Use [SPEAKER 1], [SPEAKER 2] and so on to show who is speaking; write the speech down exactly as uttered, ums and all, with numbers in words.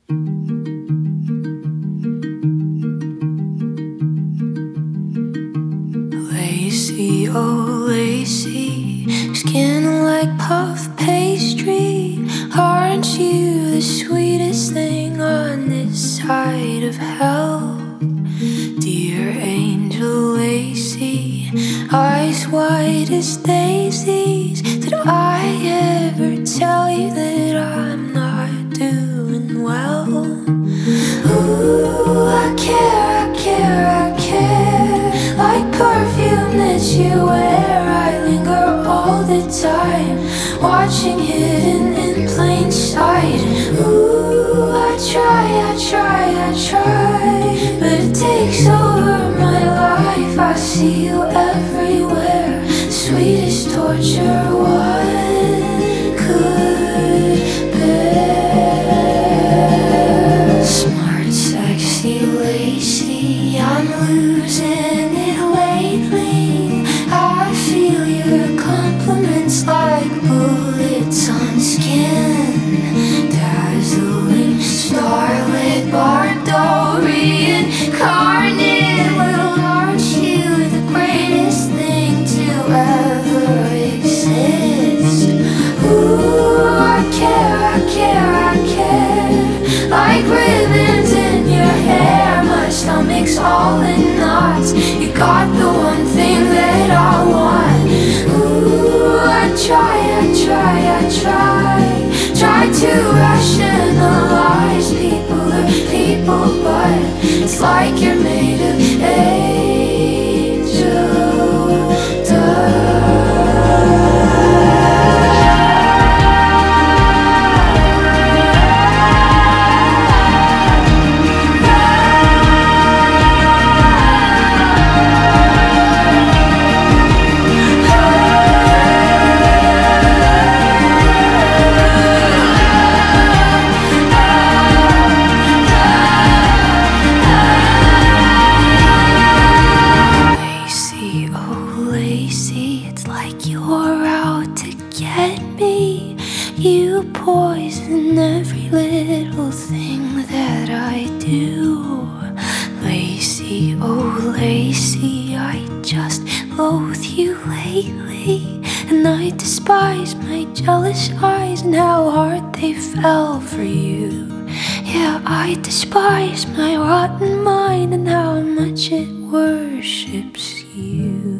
[SPEAKER 1] Lacy, oh lacy, skin like puff pastry. Aren't you the sweetest thing on this side of hell? Dear angel Lacy, eyes white as daisies. Did I ever tell you that I'm not doing well? Ooh, I care, I care, I care. Like perfume that you wear, I linger all the time, watching hidden in plain sight. Ooh, I try, I try, I try, but it takes over my life. I see you everywhere, sweetest torture one could bear. Smart, sexy, lacy, I'm losing it lately. I feel your compliments like bullets on skin. Dazzling, starlit, barbarian, incarnate. Well, aren't you the greatest thing to ever exist? Ooh, I care, I care, I care. Like ribbons in your hair, my stomach's all in knots. You got the one thing that I want. Ooh, I try, I try, I try, try to rationalize people are people, but it's like you're made of angel dust. Lacy, oh lacy, it's like you're out to get me. You poison every little thing that I do. Lacy, oh lacy, I just loathe you lately. And I despise my jealous eyes and how hard they fell for you. Yeah, I despise my rotten mind and how much it worships you.